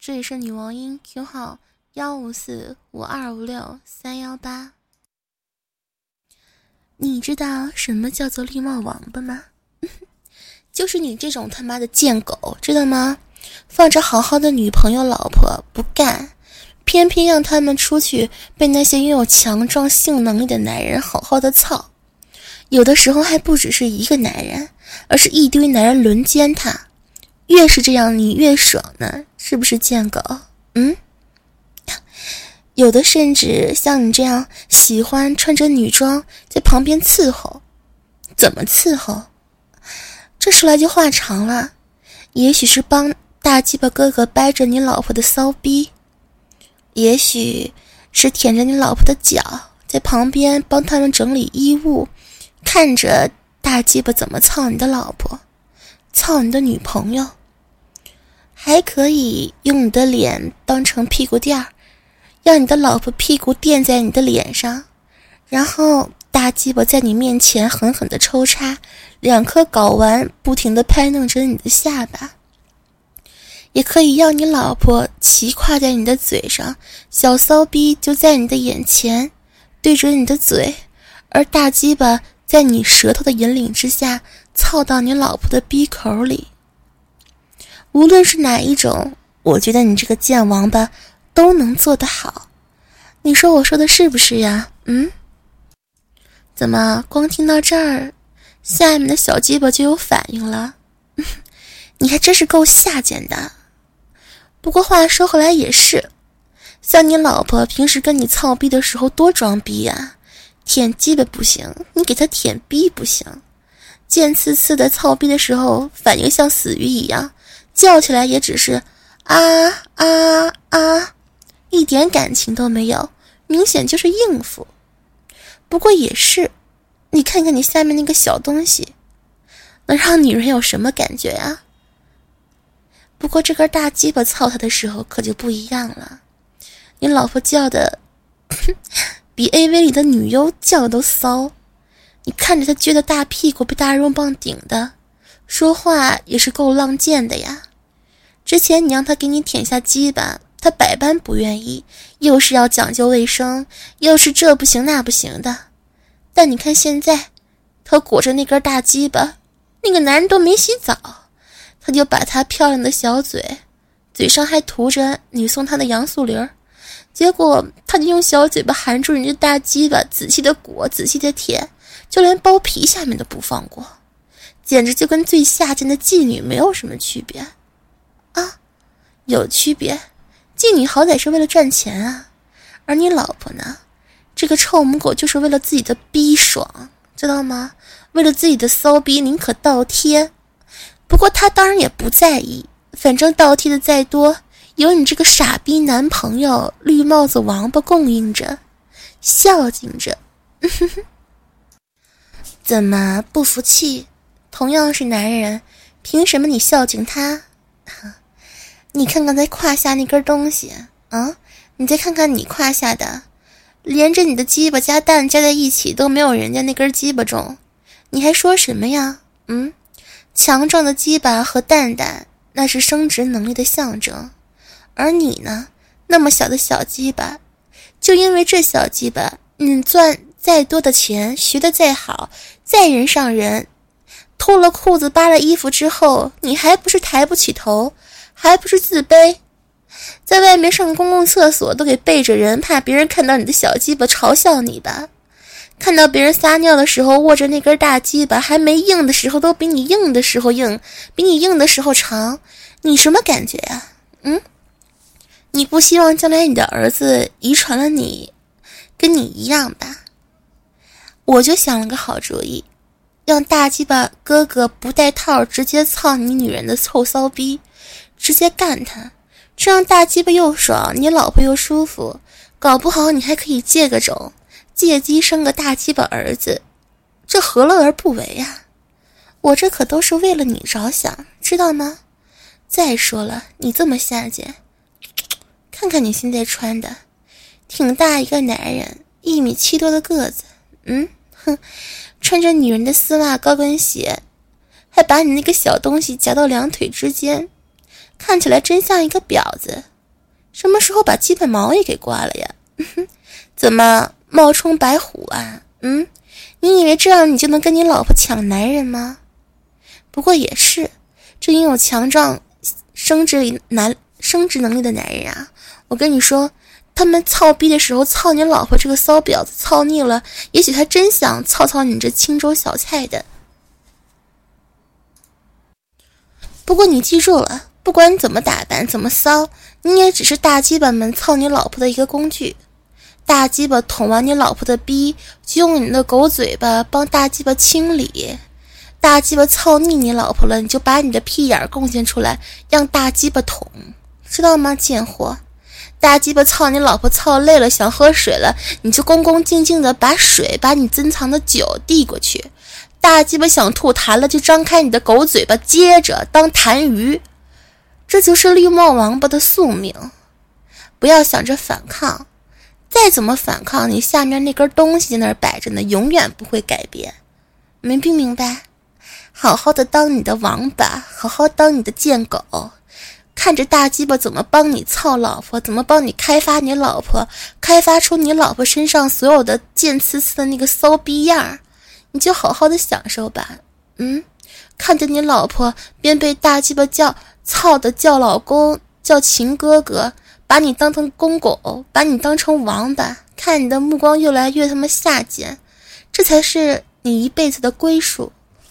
这里是女王音 Q 号1545256-318。你知道什么叫做绿帽王八吗？就是你这种他妈的贱狗，知道吗？放着好好的女朋友老婆不干，偏偏让他们出去被那些拥有强壮性能力的男人好好的操。有的时候还不只是一个男人，而是一堆男人轮奸他。越是这样你越爽呢，是不是贱狗？有的甚至像你这样喜欢穿着女装在旁边伺候。怎么伺候？这说来就话长了，也许是帮大鸡巴哥哥掰着你老婆的骚逼，也许是舔着你老婆的脚，在旁边帮他们整理衣物，看着大鸡巴怎么操你的老婆，操你的女朋友。还可以用你的脸当成屁股垫儿，让你的老婆屁股垫在你的脸上，然后大鸡巴在你面前狠狠地抽插，2颗睾丸不停地拍弄着你的下巴。也可以让你老婆骑跨在你的嘴上，小骚逼就在你的眼前对准你的嘴，而大鸡巴在你舌头的引领之下操到你老婆的逼口里。无论是哪一种，我觉得你这个贱王八都能做得好。你说我说的是不是呀？怎么光听到这儿，下面的小鸡巴就有反应了？你还真是够下贱的。不过话说回来也是，像你老婆平时跟你操逼的时候多装逼呀，舔鸡巴不行，你给她舔逼不行。贱刺刺的操逼的时候反应像死鱼一样，叫起来也只是啊啊啊，一点感情都没有，明显就是应付。不过也是，你看看你下面那个小东西，能让女人有什么感觉呀？不过这根大鸡巴操他的时候可就不一样了，你老婆叫的比 AV 里的女优叫的都骚，你看着她撅的大屁股被大肉棒顶的，说话也是够浪贱的呀。之前你让他给你舔下鸡巴，他百般不愿意，又是要讲究卫生，又是这不行那不行的。但你看现在，他裹着那根大鸡巴，那个男人都没洗澡，他就把他漂亮的小嘴，嘴上还涂着你送他的杨树林，结果他就用小嘴巴含住你的大鸡巴，仔细的裹，仔细的舔，就连包皮下面都不放过，简直就跟最下贱的妓女没有什么区别啊。有区别，妓女好歹是为了赚钱啊，而你老婆呢，这个臭母狗就是为了自己的逼爽，知道吗？为了自己的骚逼宁可倒贴。不过她当然也不在意，反正倒贴的再多，有你这个傻逼男朋友绿帽子王八供应着，孝敬着。怎么不服气？同样是男人，凭什么你孝敬他？你看看他胯下那根东西啊，你再看看你胯下的，连着你的鸡巴加蛋加在一起都没有人家那根鸡巴重，你还说什么呀？强壮的鸡巴和蛋蛋那是生殖能力的象征，而你呢，那么小的小鸡巴，就因为这小鸡巴，你赚再多的钱，学得再好，再人上人，脱了裤子扒了衣服之后，你还不是抬不起头，还不是自卑，在外面上公共厕所都给背着人，怕别人看到你的小鸡巴嘲笑你吧。看到别人撒尿的时候握着那根大鸡巴，还没硬的时候都比你硬的时候硬，比你硬的时候长，你什么感觉呀？你不希望将来你的儿子遗传了你跟你一样吧？我就想了个好主意，让大鸡巴哥哥不带套直接操你女人的臭骚逼，直接干他，这样大鸡巴又爽，你老婆又舒服，搞不好你还可以借个种，借机生个大鸡巴儿子，这何乐而不为呀？我这可都是为了你着想，知道吗？再说了，你这么下贱，看看你现在穿的，挺大一个男人，1.7米多的个子，穿着女人的丝袜高跟鞋，还把你那个小东西夹到2腿之间，看起来真像一个婊子。 什么时候把鸡巴毛也给刮了呀？怎么冒充白虎啊？你以为这样你就能跟你老婆抢男人吗？不过也是，这拥有强壮生殖能力的男人啊，我跟你说，他们操逼的时候操你老婆这个骚婊子操腻了，也许他真想操你这青州小菜的。不过你记住了，不管你怎么打扮怎么骚，你也只是大鸡巴们操你老婆的一个工具。大鸡巴捅完你老婆的逼，就用你的狗嘴巴帮大鸡巴清理。大鸡巴操腻你老婆了，你就把你的屁眼贡献出来让大鸡巴捅，知道吗贱货？大鸡巴操你老婆操累了想喝水了，你就恭恭敬敬的把你珍藏的酒递过去。大鸡巴想吐痰了就张开你的狗嘴巴接着当痰盂。这就是绿帽王八的宿命。不要想着反抗，再怎么反抗，你下面那根东西在那儿摆着呢，永远不会改变。明白？好好的当你的王八，好好当你的贱狗，看着大鸡巴怎么帮你操老婆，怎么帮你开发你老婆，开发出你老婆身上所有的贱呲呲的那个骚逼样，你就好好的享受吧。看着你老婆边被大鸡巴操的叫老公叫情哥哥，把你当成公狗，把你当成王八，看你的目光越来越他妈下贱，这才是你一辈子的归属。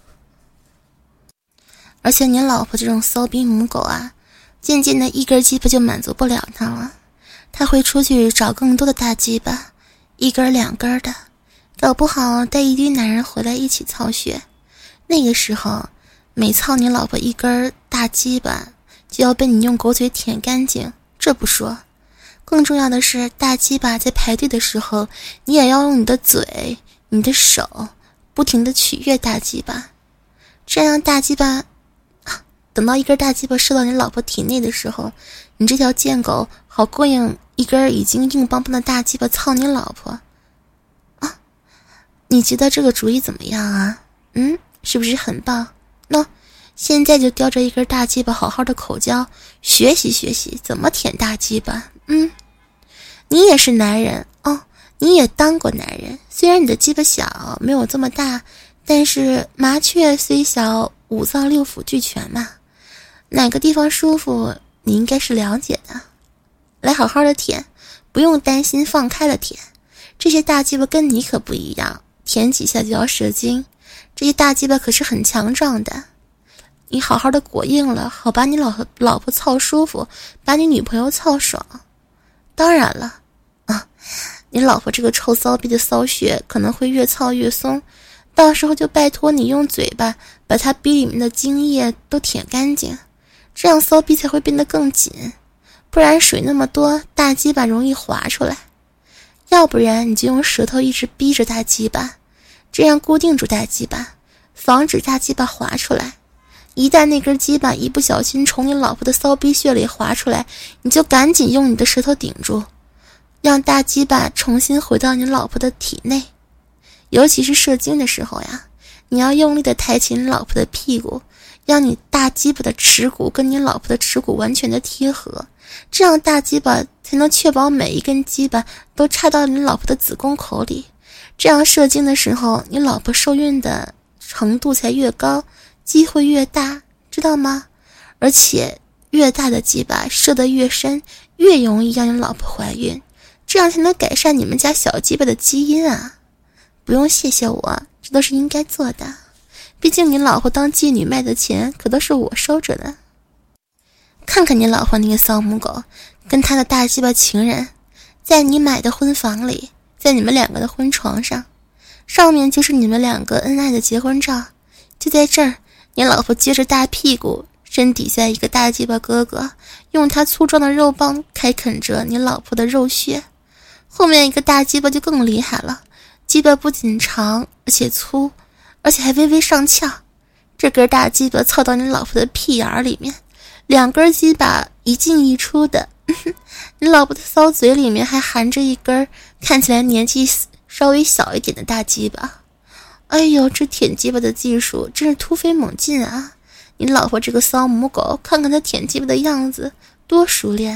而且你老婆这种骚逼母狗啊，渐渐的一根鸡巴就满足不了她了，她会出去找更多的大鸡巴，一根两根的，搞不好带一堆男人回来一起操血。那个时候每操你老婆一根大鸡巴就要被你用狗嘴舔干净，这不说，更重要的是大鸡巴在排队的时候，你也要用你的嘴你的手不停地取悦大鸡巴，这样大鸡巴等到一根大鸡巴射到你老婆体内的时候，你这条贱狗好过瘾一根已经硬邦邦的大鸡巴操你老婆啊！你觉得这个主意怎么样啊？是不是很棒？现在就叼着一根大鸡巴好好的口交，学习学习怎么舔大鸡巴。你也是男人哦，你也当过男人，虽然你的鸡巴小没有这么大，但是麻雀虽小五脏六腑俱全嘛，哪个地方舒服你应该是了解的。来好好的舔，不用担心，放开了舔。这些大鸡巴跟你可不一样，舔几下就要射精，这些大鸡巴可是很强壮的。你好好的裹硬了，好把你老婆操舒服，把你女朋友操爽。当然了你老婆这个臭骚逼的骚穴可能会越操越松，到时候就拜托你用嘴巴把她逼里面的精液都舔干净，这样骚逼才会变得更紧，不然水那么多，大鸡巴容易滑出来。要不然你就用舌头一直逼着大鸡巴，这样固定住大鸡巴，防止大鸡巴滑出来。一旦那根鸡巴一不小心从你老婆的骚逼穴里滑出来，你就赶紧用你的舌头顶住，让大鸡巴重新回到你老婆的体内。尤其是射精的时候呀，你要用力的抬起你老婆的屁股，让你大鸡巴的耻骨跟你老婆的耻骨完全的贴合，这样大鸡巴才能确保每一根鸡巴都插到你老婆的子宫口里，这样射精的时候你老婆受孕的程度才越高，机会越大，知道吗？而且越大的鸡巴射得越深，越容易让你老婆怀孕，这样才能改善你们家小鸡巴的基因啊！不用谢谢我，这都是应该做的，毕竟你老婆当妓女卖的钱可都是我收着的。看看你老婆那个骚母狗跟她的大鸡巴情人，在你买的婚房里，在你们两个的婚床上，上面就是你们两个恩爱的结婚照，就在这儿，你老婆撅着大屁股，身底下一个大鸡巴哥哥用他粗壮的肉棒开垦着你老婆的肉穴，后面一个大鸡巴就更厉害了，鸡巴不仅长而且粗，而且还微微上翘，这根大鸡巴凑到你老婆的屁眼里面，两根鸡巴一进一出的你老婆的骚嘴里面还含着一根看起来年纪稍微小一点的大鸡巴。哎呦，这舔鸡巴的技术真是突飞猛进啊！你老婆这个骚母狗，看看她舔鸡巴的样子多熟练，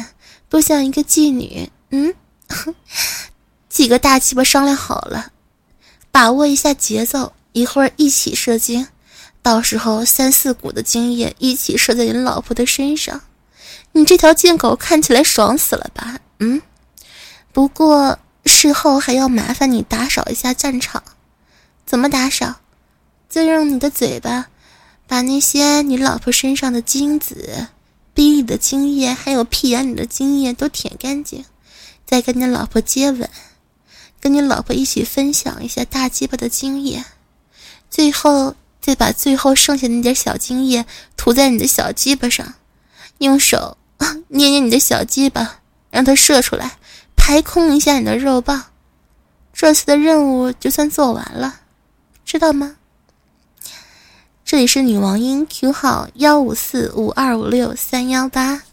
多像一个妓女。几个大鸡巴商量好了，把握一下节奏，一会儿一起射精，到时候3、4股的精液一起射在你老婆的身上，你这条贱狗看起来爽死了吧？不过事后还要麻烦你打扫一下战场。怎么打扫？就用你的嘴巴把那些你老婆身上的精子、逼里的精液还有屁眼里的精液都舔干净，再跟你老婆接吻，跟你老婆一起分享一下大鸡巴的精液，最后再把最后剩下的那点小精液涂在你的小鸡巴上，用手捏捏你的小鸡巴，让它射出来，排空一下你的肉棒。这次的任务就算做完了，知道吗？这里是女王音 Q 号15452563183。